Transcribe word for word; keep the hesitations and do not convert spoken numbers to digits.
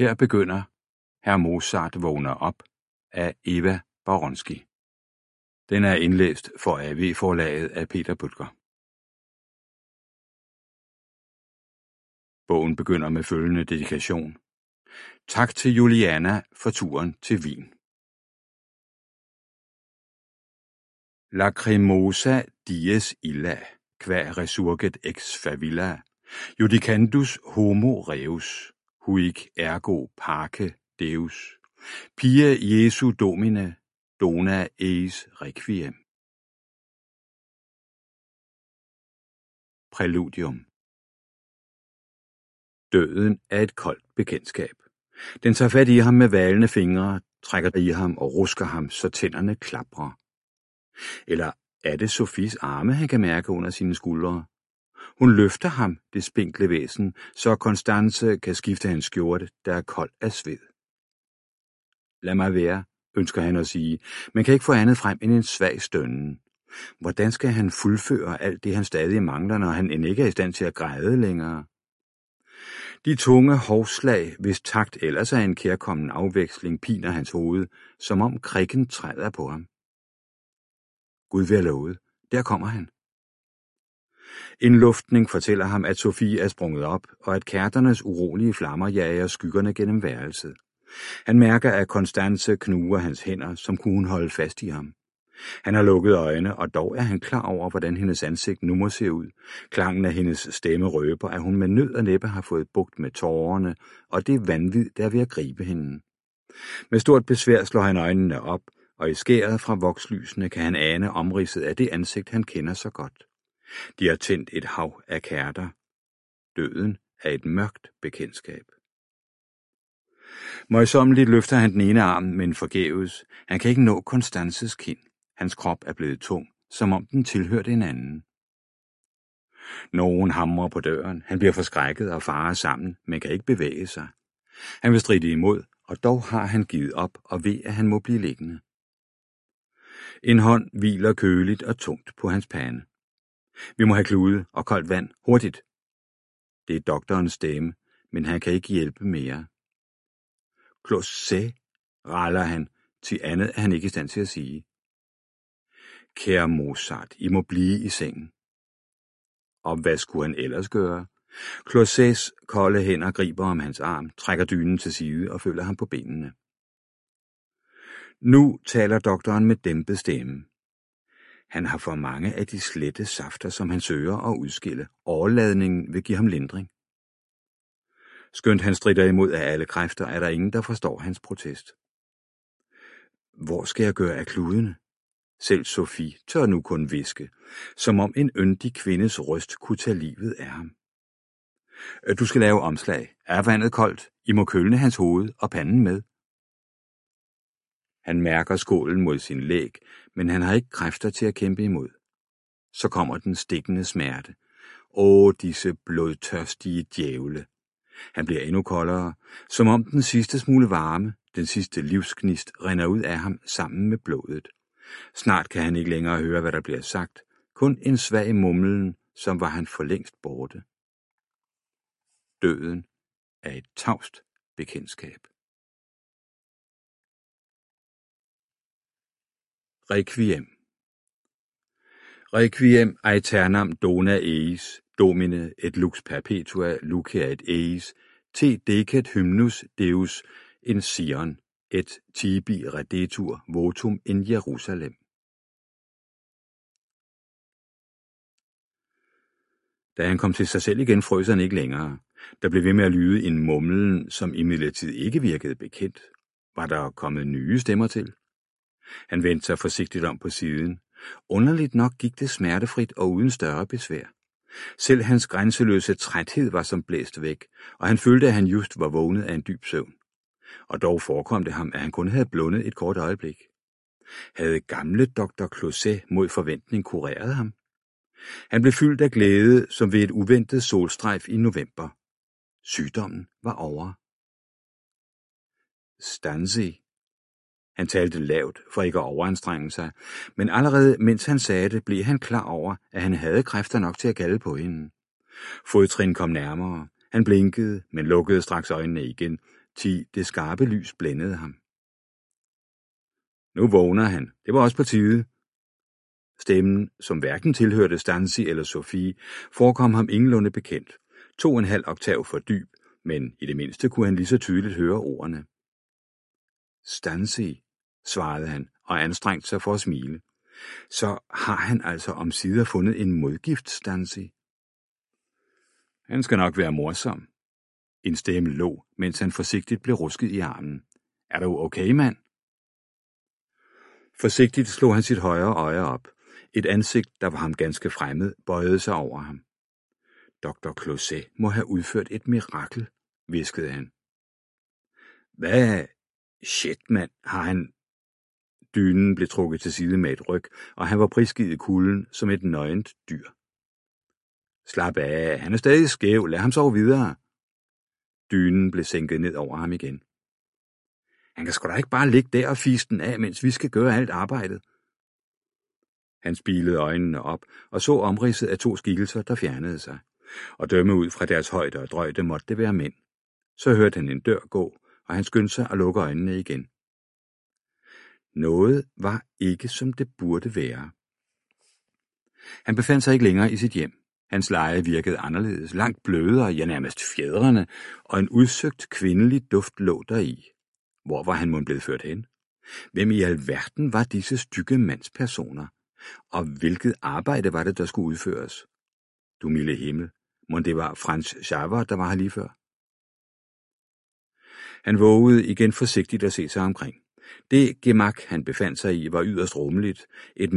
Her begynder Hr. Mozart vågner op af Eva Baronski. Den er indlæst for A V-forlaget af Peter Bøttger. Bogen begynder med følgende dedikation. Tak til Juliana for turen til Wien. Lacrimosa dies illa, qua resurget ex favilla, judicandus homo reus, huic ergo parce Deus, pia Jesu Domine, dona eis requiem. Præludium. Døden er et koldt bekendtskab. Den tager fat i ham med valne fingre, trækker i ham og rusker ham, så tænderne klaprer. Eller er det Sofies arme, han kan mærke under sine skuldre? Hun løfter ham, det spinkle væsen, så Konstance kan skifte hans skjorte, der er kold af sved. Lad mig være, ønsker han at sige, men kan ikke få andet frem end en svag stønnen. Hvordan skal han fuldføre alt det, han stadig mangler, når han end ikke er i stand til at græde længere? De tunge hovslag, hvis takt ellers er en kærkommen afveksling, piner hans hoved, som om krikken træder på ham. Gud vil have lovet, der kommer han. En luftning fortæller ham, at Sofie er sprunget op, og at kærternes urolige flammer jager skyggerne gennem værelset. Han mærker, at Konstance knuger hans hænder, som kunne hun holde fast i ham. Han har lukket øjne, og dog er han klar over, hvordan hendes ansigt nu må se ud. Klangen af hendes stemme røber, at hun med nød og næppe har fået bugt med tårerne, og det vanvid, der er ved at gribe hende. Med stort besvær slår han øjnene op, og i skæret fra vokslysene kan han ane omridset af det ansigt, han kender så godt. De har tændt et hav af kærter. Døden er et mørkt bekendtskab. Møjsommeligt løfter han den ene arm, men forgæves. Han kan ikke nå Konstances kind. Hans krop er blevet tung, som om den tilhørte en anden. Nogen hamrer på døren. Han bliver forskrækket og farer sammen, men kan ikke bevæge sig. Han vil stride imod, og dog har han givet op og ved, at han må blive liggende. En hånd hviler køligt og tungt på hans pande. Vi må have klude og koldt vand, hurtigt. Det er doktorens stemme, men han kan ikke hjælpe mere. Closet, raller han, til andet er han ikke i stand til at sige. Kære Mozart, I må blive i sengen. Og hvad skulle han ellers gøre? Closets kolde hænder griber om hans arm, trækker dynen til side og følger ham på benene. Nu taler doktoren med dæmpet stemme. Han har for mange af de slette safter, som han søger at udskille. Overladningen vil give ham lindring. Skønt han stritter imod af alle kræfter, er der ingen, der forstår hans protest. Hvor skal jeg gøre af kludene? Selv Sofie tør nu kun hviske, som om en yndig kvindes røst kunne tage livet af ham. Du skal lave omslag. Er vandet koldt? I må kølne hans hoved og panden med. Han mærker skålen mod sin læg, men han har ikke kræfter til at kæmpe imod. Så kommer den stikkende smerte. Åh, disse blodtørstige djævle. Han bliver endnu koldere, som om den sidste smule varme, den sidste livsgnist, rinder ud af ham sammen med blodet. Snart kan han ikke længere høre, hvad der bliver sagt. Kun en svag mumlen, som var han for længst borte. Døden er et tavst bekendtskab. Requiem. Requiem aeternam dona eis, domine et lux perpetua luceat eis, te decet hymnus deus in Sion, et tibi redetur votum in Jerusalem. Da han kom til sig selv igen, frøs han ikke længere. Der blev ved med at lyde en mumlen, som imidlertid ikke virkede bekendt. Var der kommet nye stemmer til? Han vendte sig forsigtigt om på siden. Underligt nok gik det smertefrit og uden større besvær. Selv hans grænseløse træthed var som blæst væk, og han følte, at han just var vågnet af en dyb søvn. Og dog forekom det ham, at han kun havde blundet et kort øjeblik. Havde gamle doktor Closet mod forventning kureret ham? Han blev fyldt af glæde, som ved et uventet solstrejf i november. Sygdommen var over. Stanzi. Han talte lavt, for ikke at overanstrenge sig, men allerede mens han sagde det, blev han klar over, at han havde kræfter nok til at kalde på hende. Fodtrin kom nærmere. Han blinkede, men lukkede straks øjnene igen, Ti det skarpe lys blændede ham. Nu vågner han. Det var også på tide. Stemmen, som hverken tilhørte Stanzi eller Sofie, forekom ham ingenlunde bekendt. To en halv oktav for dyb, men i det mindste kunne han lige så tydeligt høre ordene. Stanzi, svarede han og anstrengte sig for at smile. Så har han altså omsider fundet en modgift, Stanzi. Han skal nok være morsom. En stemme lå, mens han forsigtigt blev rusket i armen. Er du okay, mand? Forsigtigt slog han sit højre øje op. Et ansigt, der var ham ganske fremmed, bøjede sig over ham. doktor Closet må have udført et mirakel, hviskede han. Hvad? Shit, mand, har han... Dynen blev trukket til side med et ryg, og han var prisgivet kulden som et nøgent dyr. Slap af, han er stadig skæv, lad ham sove videre. Dynen blev sænket ned over ham igen. Han kan sgu da ikke bare ligge der og fise den af, mens vi skal gøre alt arbejdet. Han spilede øjnene op og så omridset af to skikkelser, der fjernede sig. Og dømme ud fra deres højde og drøjde måtte det være mænd. Så hørte han en dør gå, og han skyndte sig at lukke øjnene igen. Noget var ikke, som det burde være. Han befandt sig ikke længere i sit hjem. Hans leje virkede anderledes, langt blødere, ja nærmest fjedrende, og en udsøgt kvindelig duft lå deri. Hvor var han mon blevet ført hen? Hvem i alverden var disse stygge mandspersoner? Og hvilket arbejde var det, der skulle udføres? Du milde himmel, mon det var Franz Xaver, der var her lige før? Han vågede igen forsigtigt at se sig omkring. Det gemak, han befandt sig i, var yderst rummeligt, et